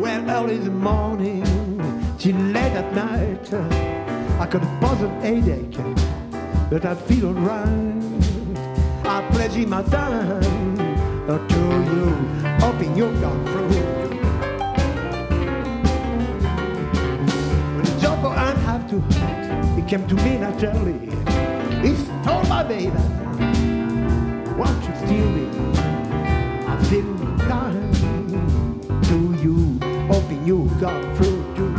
Well, early in the morning, till late at night, I got a puzzle headache, but I feel alright. I pledge my time to you, hoping you'll come through. When the job I have to hide, he came to me naturally. He told my baby, won't you steal me? I'm feeling kind to you, hoping you come through too.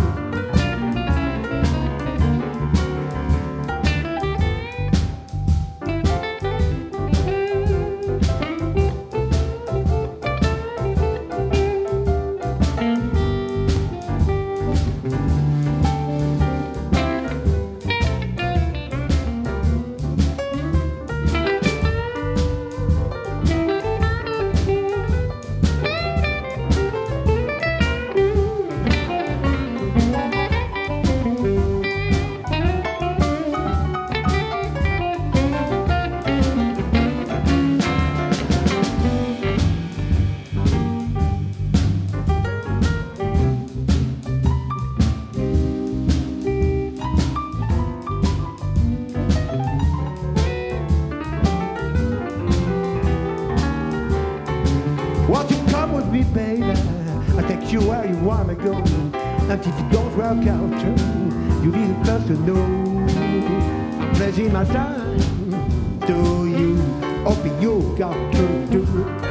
Won't you come with me, baby? I'll take you where you wanna go. And if it don't work out, you'll be the first to know. I'm pledging my time to you, hoping you'll come through too.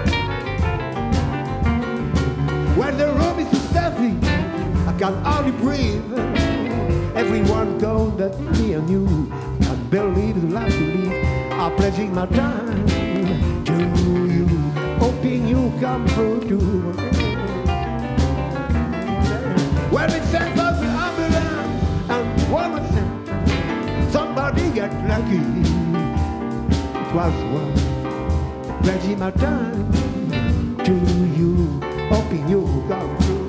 When the room is so stuffy, I can hardly breathe. Everyone's gone but me and you. Can't believe the life we live. I'm pledging my time to you, hoping you come through too. Well, it's sent for the ambulance, and one was sent. Somebody got lucky. It was one. Pledging my time to you, hoping you come through.